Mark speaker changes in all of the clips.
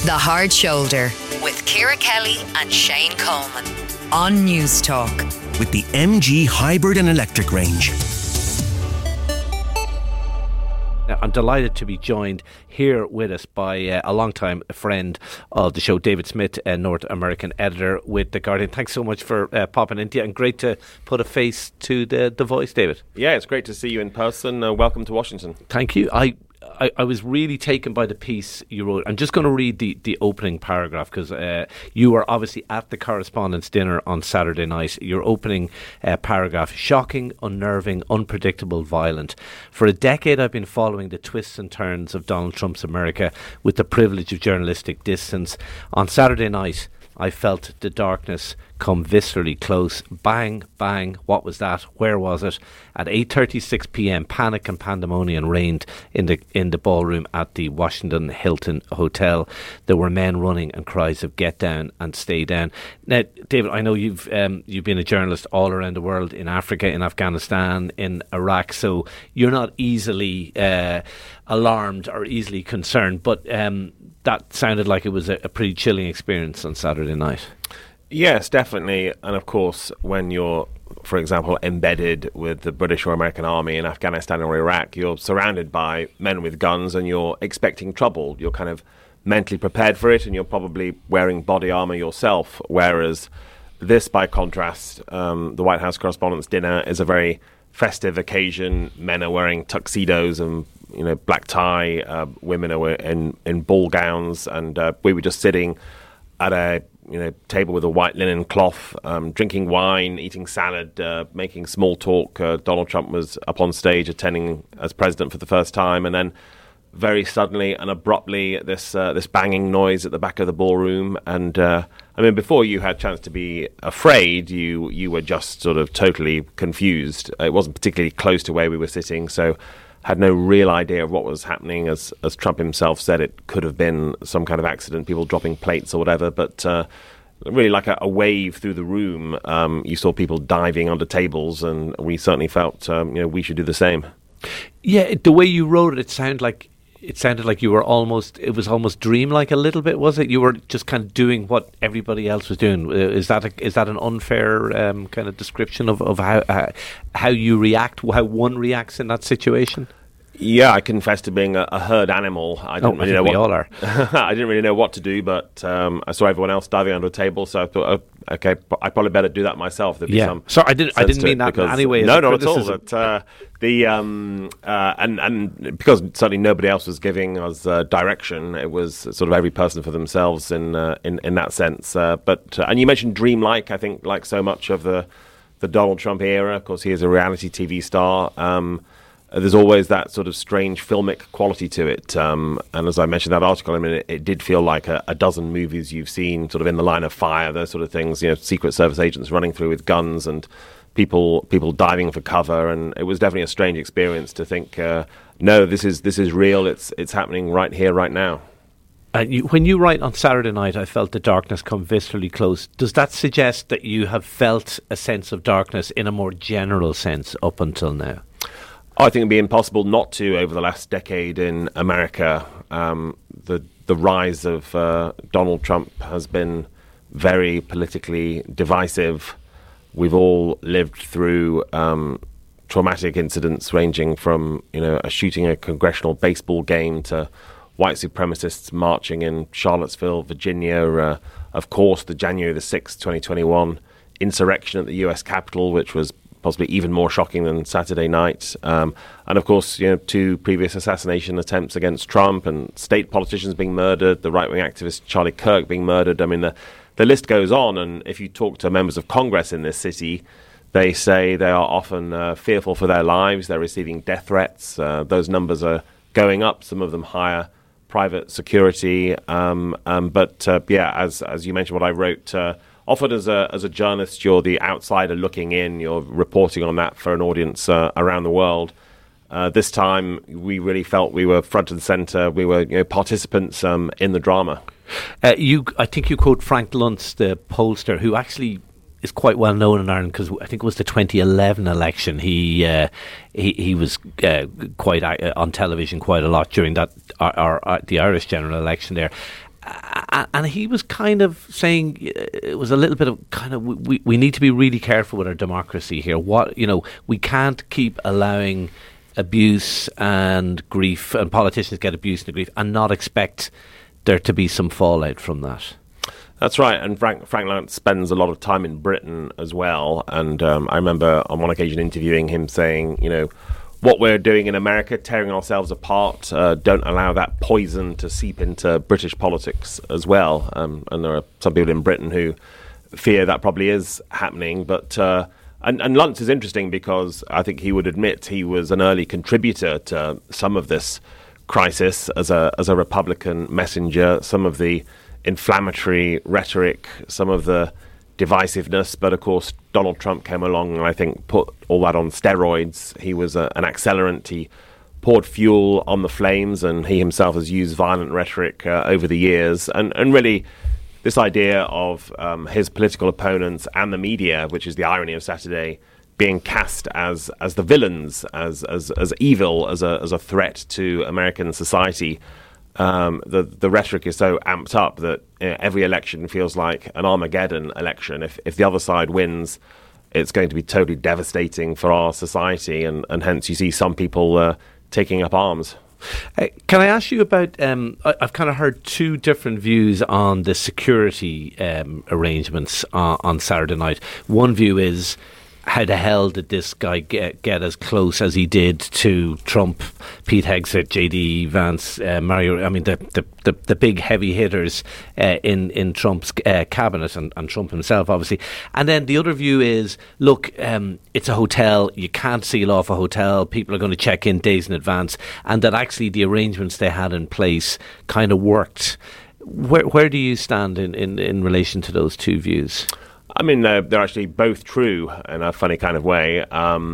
Speaker 1: The Hard Shoulder with Ciara Kelly and Shane Coleman on News Talk.
Speaker 2: With the MG hybrid and electric range.
Speaker 3: Now, I'm delighted to be joined here with us by a long-time friend of the show, David Smith, a North American editor with The Guardian. Thanks so much for popping into, and great to put a face to the voice, David.
Speaker 4: Yeah, it's great to see you in person. Welcome to Washington.
Speaker 3: Thank you. I was really taken by the piece you wrote. I'm just going to read the opening paragraph because you were obviously at the Correspondents' Dinner on Saturday night. Your opening paragraph: shocking, unnerving, unpredictable, violent. For a decade I've been following the twists and turns of Donald Trump's America with the privilege of journalistic distance. On Saturday night I felt the darkness come viscerally close. Bang, bang, what was that? Where was it? At 8:36 p.m, panic and pandemonium reigned in the ballroom at the Washington Hilton Hotel. There were men running and cries of "get down" and "stay down." Now, David, I know you've been a journalist all around the world, in Africa, in Afghanistan, in Iraq, so you're not easily alarmed or easily concerned, but that sounded like it was a pretty chilling experience on Saturday night.
Speaker 4: Yes, definitely. And of course, when you're, for example, embedded with the British or American army in Afghanistan or Iraq, you're surrounded by men with guns and you're expecting trouble. You're kind of mentally prepared for it and you're probably wearing body armor yourself. Whereas this, by contrast, the White House Correspondents' Dinner is a very festive occasion. Men are wearing tuxedos and black tie. Women are in ball gowns, and we were just sitting at a table with a white linen cloth, drinking wine, eating salad, making small talk. Donald Trump was up on stage attending as president for the first time, and then very suddenly and abruptly this banging noise at the back of the ballroom. And before you had a chance to be afraid, you were just sort of totally confused. It wasn't particularly close to where we were sitting, so had no real idea of what was happening. As Trump himself said, it could have been some kind of accident, people dropping plates or whatever, but really like a wave through the room. You saw people diving under tables, and we certainly felt we should do the same.
Speaker 3: Yeah, the way you wrote it, it sounded like you were it was almost dreamlike a little bit, was it? You were just kind of doing what everybody else was doing. Is that an unfair kind of description of how you react, how one reacts in that situation?
Speaker 4: Yeah, I confess to being a herd animal. I didn't really know
Speaker 3: we all are.
Speaker 4: I didn't really know what to do, but I saw everyone else diving under a table, so I thought, okay, I probably better do that myself. There'd be some
Speaker 3: I didn't mean that in any way.
Speaker 4: No, not at all. But and because certainly nobody else was giving us direction, it was sort of every person for themselves in that sense. But you mentioned dreamlike. I think like so much of the Donald Trump era, of course, he is a reality TV star. There's always that sort of strange filmic quality to it. And as I mentioned in that article, it did feel like a dozen movies you've seen sort of in the line of fire, those sort of things, Secret Service agents running through with guns and people diving for cover. And it was definitely a strange experience to think, no, this is real. It's happening right here, right now.
Speaker 3: When you write on Saturday night, I felt the darkness come viscerally close. Does that suggest that you have felt a sense of darkness in a more general sense up until now?
Speaker 4: I think it'd be impossible not to over the last decade in America. The rise of Donald Trump has been very politically divisive. We've all lived through traumatic incidents ranging from a shooting at a congressional baseball game to white supremacists marching in Charlottesville, Virginia. Of course, the January the 6th, 2021 insurrection at the U.S. Capitol, which was possibly even more shocking than Saturday night. And of course, 2 previous assassination attempts against Trump and state politicians being murdered, the right-wing activist Charlie Kirk being murdered. The list goes on. And if you talk to members of Congress in this city, they say they are often fearful for their lives. They're receiving death threats. Those numbers are going up. Some of them higher private security. But as you mentioned, what I wrote, often as a journalist, you're the outsider looking in. You're reporting on that for an audience around the world. This time, we really felt we were front and center. We were participants in the drama.
Speaker 3: I think you quote Frank Luntz, the pollster, who actually is quite well known in Ireland because I think it was the 2011 election. He was quite on television quite a lot during that the Irish general election there. And he was kind of saying it was a little bit of kind of we need to be really careful with our democracy here. We can't keep allowing abuse and grief, and politicians get abuse and grief, and not expect there to be some fallout from that.
Speaker 4: That's right, and Frank Luntz spends a lot of time in Britain as well, and I remember on one occasion interviewing him saying, what we're doing in America, tearing ourselves apart, don't allow that poison to seep into British politics as well. And there are some people in Britain who fear that probably is happening. But and Luntz is interesting because I think he would admit he was an early contributor to some of this crisis as a Republican messenger, some of the inflammatory rhetoric, some of the divisiveness, but of course Donald Trump came along and I think put all that on steroids. He was an accelerant. He poured fuel on the flames, and he himself has used violent rhetoric over the years. And really, this idea of his political opponents and the media, which is the irony of Saturday, being cast as the villains, as evil, as a threat to American society. The rhetoric is so amped up that every election feels like an Armageddon election. If the other side wins, it's going to be totally devastating for our society, and hence you see some people taking up arms.
Speaker 3: Can I ask you about, I've kind of heard two different views on the security arrangements on Saturday night. One view is, how the hell did this guy get as close as he did to Trump, Pete Hegseth, J.D. Vance, Mario? I mean, the big heavy hitters in Trump's cabinet, and Trump himself, obviously. And then the other view is, look, it's a hotel. You can't seal off a hotel. People are going to check in days in advance, and that actually the arrangements they had in place kind of worked. Where do you stand in relation to those two views?
Speaker 4: I mean, they're actually both true in a funny kind of way.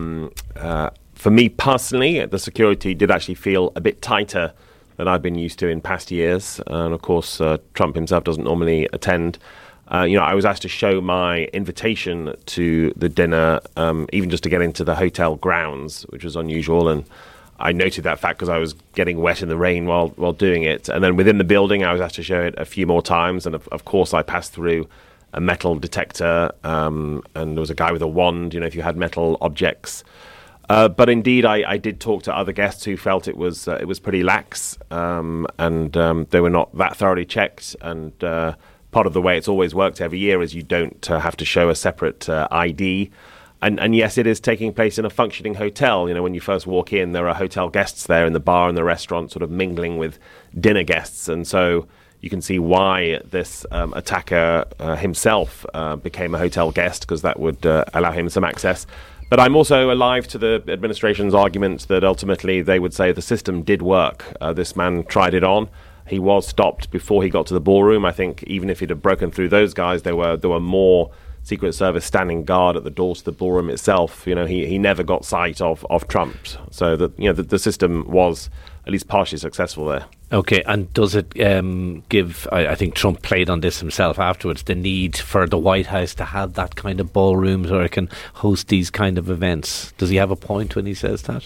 Speaker 4: For me personally, the security did actually feel a bit tighter than I've been used to in past years. And of course, Trump himself doesn't normally attend. I was asked to show my invitation to the dinner, even just to get into the hotel grounds, which was unusual. And I noted that fact because I was getting wet in the rain while doing it. And then within the building, I was asked to show it a few more times. And of course, I passed through a metal detector, and there was a guy with a wand, if you had metal objects. But indeed, I did talk to other guests who felt it was pretty lax, and they were not that thoroughly checked. And part of the way it's always worked every year is you don't have to show a separate ID. And yes, it is taking place in a functioning hotel. When you first walk in, there are hotel guests there in the bar and the restaurant sort of mingling with dinner guests. And so you can see why this attacker himself became a hotel guest, because that would allow him some access. But I'm also alive to the administration's argument that ultimately they would say the system did work. This man tried it on. He was stopped before he got to the ballroom. I think even if he'd have broken through those guys, there were more Secret Service standing guard at the door to the ballroom itself. He never got sight of Trump. So the system was at least partially successful there.
Speaker 3: Okay, and does it give, I think Trump played on this himself afterwards, the need for the White House to have that kind of ballrooms where it can host these kind of events? Does he have a point when he says that?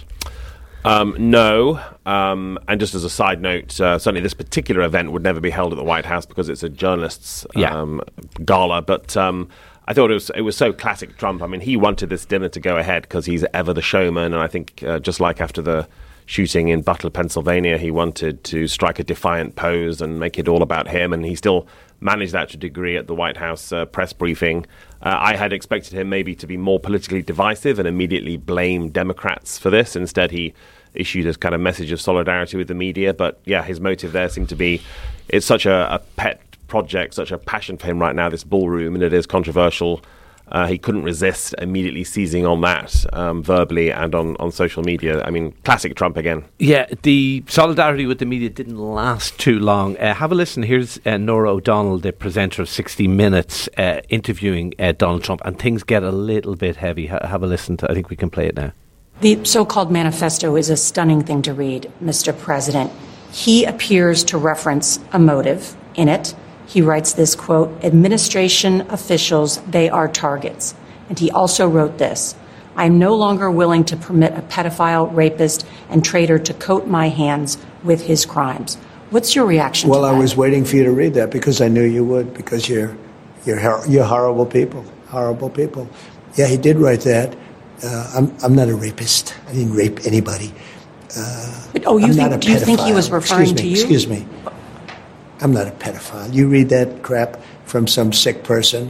Speaker 4: No. And just as a side note, certainly this particular event would never be held at the White House because it's a journalists' gala. But I thought it was so classic Trump. I mean, he wanted this dinner to go ahead because he's ever the showman. And I think just like after the shooting in Butler, Pennsylvania, he wanted to strike a defiant pose and make it all about him. And he still managed that to a degree at the White House press briefing. I had expected him maybe to be more politically divisive and immediately blame Democrats for this. Instead, he issued a kind of message of solidarity with the media. But yeah, his motive there seemed to be, it's such a pet project, such a passion for him right now, this ballroom, and it is controversial. He couldn't resist immediately seizing on that verbally and on social media. I mean, classic Trump again. Yeah,
Speaker 3: the solidarity with the media didn't last too long. Have a listen. Here's Norah O'Donnell, the presenter of 60 Minutes, interviewing Donald Trump, and things get a little bit heavy. Have a listen. I think we can play it now.
Speaker 5: The so-called manifesto is a stunning thing to read, Mr. President. He appears to reference a motive in it. He writes this, quote, "Administration officials, they are targets." And he also wrote this, "I am no longer willing to permit a pedophile, rapist, and traitor to coat my hands with his crimes." What's your reaction to that?
Speaker 6: Well, I was waiting for you to read that because I knew you would, because you're horrible people. Horrible people. Yeah, he did write that. I'm not a rapist. I didn't rape anybody.
Speaker 5: Do you think he was referring to you?
Speaker 6: Excuse me. I'm not a pedophile. You read that crap from some sick person.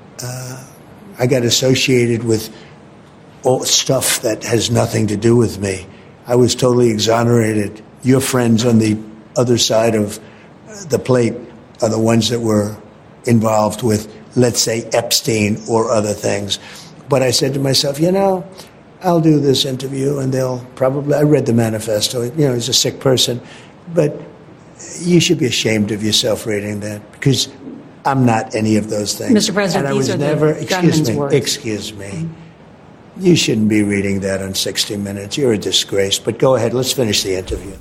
Speaker 6: I got associated with all stuff that has nothing to do with me. I was totally exonerated. Your friends on the other side of the plate are the ones that were involved with, let's say, Epstein or other things. But I said to myself, I'll do this interview and I read the manifesto. He's a sick person, but you should be ashamed of yourself reading that because I'm not any of those things.
Speaker 5: Mr. President,
Speaker 6: and
Speaker 5: these are the gunman's words.
Speaker 6: Excuse me. You shouldn't be reading that on 60 Minutes. You're a disgrace. But go ahead. Let's finish the interview.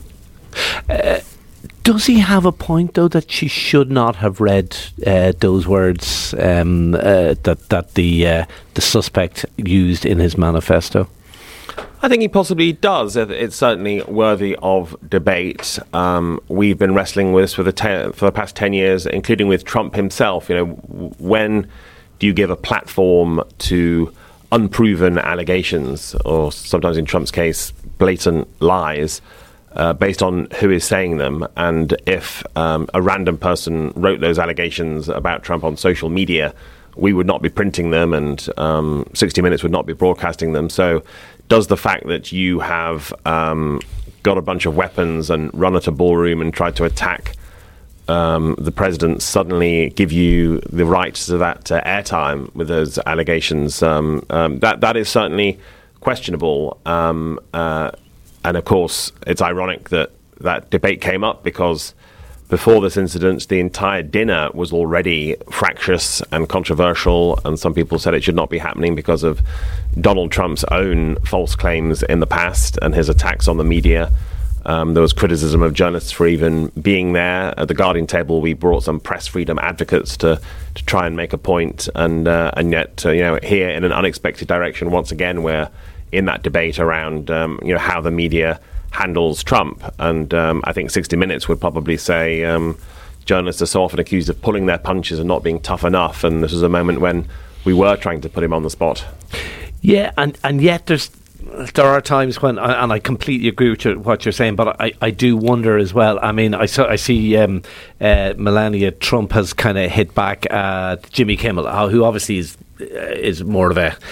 Speaker 3: Does he have a point, though, that she should not have read those words that the suspect used in his manifesto?
Speaker 4: I think he possibly does. It's certainly worthy of debate. We've been wrestling with this for the past 10 years, including with Trump himself. When do you give a platform to unproven allegations, or sometimes in Trump's case, blatant lies, based on who is saying them? And if a random person wrote those allegations about Trump on social media, we would not be printing them, and 60 Minutes would not be broadcasting them. So does the fact that you have got a bunch of weapons and run at a ballroom and tried to attack the president suddenly give you the right to that airtime with those allegations? That is certainly questionable. And of course, it's ironic that debate came up because before this incident, the entire dinner was already fractious and controversial, and some people said it should not be happening because of Donald Trump's own false claims in the past and his attacks on the media. There was criticism of journalists for even being there. At the Guardian table, we brought some press freedom advocates to try and make a point, and yet, here in an unexpected direction, once again, we're in that debate around, how the media handles Trump. And I think 60 Minutes would probably say journalists are so often accused of pulling their punches and not being tough enough, and this was a moment when we were trying to put him on the spot. Yeah, and yet there are times when, and I completely agree with what you're saying, but I do wonder as well. I mean, I see Melania Trump has kind of hit back at Jimmy Kimmel, who obviously is more of a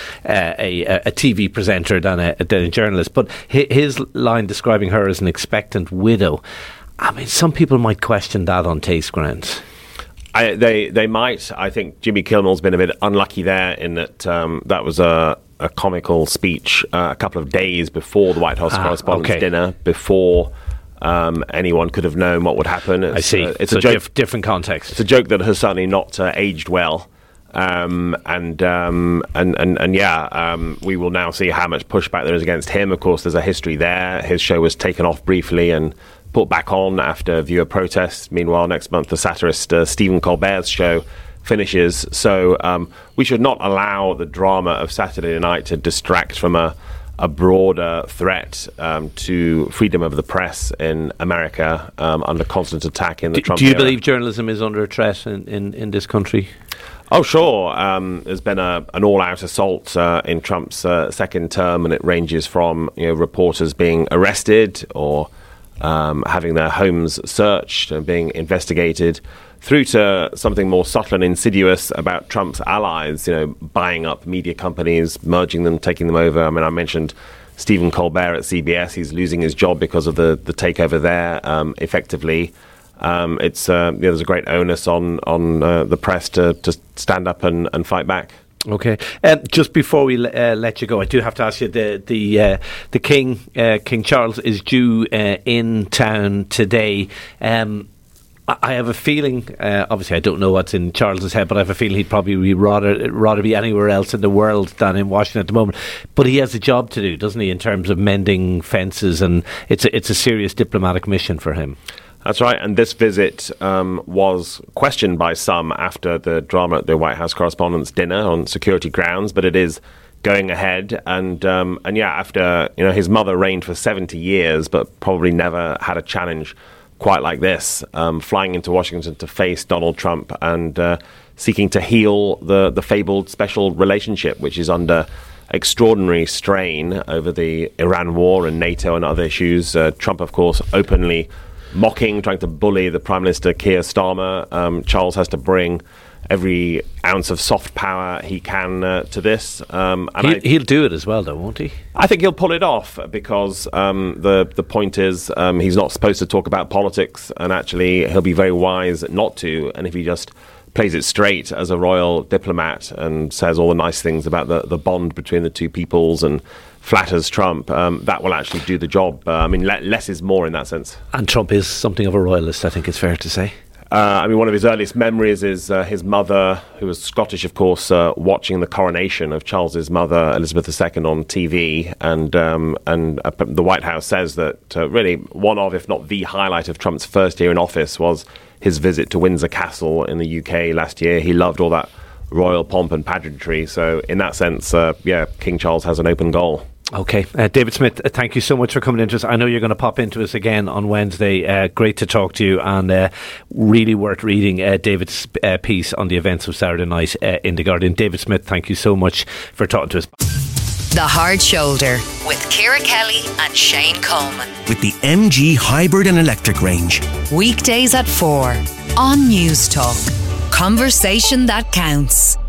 Speaker 4: TV presenter than a journalist. But his line describing her as an expectant widow, I mean, some people might question that on taste grounds. They might. I think Jimmy Kimmel's been a bit unlucky there in that that was a comical speech a couple of days before the White House Correspondents' Dinner, before anyone could have known what would happen. I see. It's a joke, different context. It's a joke that has certainly not aged well. We will now see how much pushback there is against him. Of course, there's a history there. His show was taken off briefly and put back on after viewer protests. Meanwhile, next month, the satirist Stephen Colbert's show finishes. So we should not allow the drama of Saturday night to distract from a broader threat to freedom of the press in America under constant attack in the Trump era. Do you believe journalism is under threat in this country? Oh, sure. There's been an all-out assault in Trump's second term, and it ranges from reporters being arrested or having their homes searched and being investigated, through to something more subtle and insidious about Trump's allies, buying up media companies, merging them, taking them over. I mean, I mentioned Stephen Colbert at CBS. He's losing his job because of the takeover there, effectively. There's a great onus on the press to stand up and fight back. Okay. Just before we let you go, I do have to ask you: the King, King Charles, is due in town today. I have a feeling, obviously I don't know what's in Charles's head, but I have a feeling he'd probably rather be anywhere else in the world than in Washington at the moment. But he has a job to do, doesn't he, in terms of mending fences, and it's a serious diplomatic mission for him. That's right, and this visit was questioned by some after the drama at the White House Correspondents' Dinner on security grounds, but it is going ahead. And after his mother reigned for 70 years, but probably never had a challenge quite like this, flying into Washington to face Donald Trump and seeking to heal the fabled special relationship, which is under extraordinary strain over the Iran war and NATO and other issues. Trump, of course, openly mocking, trying to bully the Prime Minister Keir Starmer. Charles has to bring every ounce of soft power he can to this.
Speaker 3: He'll do it as well, though, won't he?
Speaker 4: I think he'll pull it off because the point is he's not supposed to talk about politics, and actually he'll be very wise not to. And if he just plays it straight as a royal diplomat and says all the nice things about the bond between the two peoples and flatters Trump, that will actually do the job. Less is more in that sense.
Speaker 3: And Trump is something of a royalist, I think it's fair to say.
Speaker 4: One of his earliest memories is his mother, who was Scottish, of course, watching the coronation of Charles's mother, Elizabeth II, on TV. And the White House says that really one of, if not the highlight of Trump's first year in office was his visit to Windsor Castle in the UK last year. He loved all that royal pomp and pageantry. So in that sense, King Charles has an open goal.
Speaker 3: Okay. David Smith, thank you so much for coming into us. I know you're going to pop into us again on Wednesday. Great to talk to you, and really worth reading David's piece on the events of Saturday night in The Guardian. David Smith, thank you so much for talking to us.
Speaker 1: The Hard Shoulder with Ciara Kelly and Shane Coleman.
Speaker 2: With the MG hybrid and electric range.
Speaker 1: Weekdays at 4 on News Talk. Conversation that counts.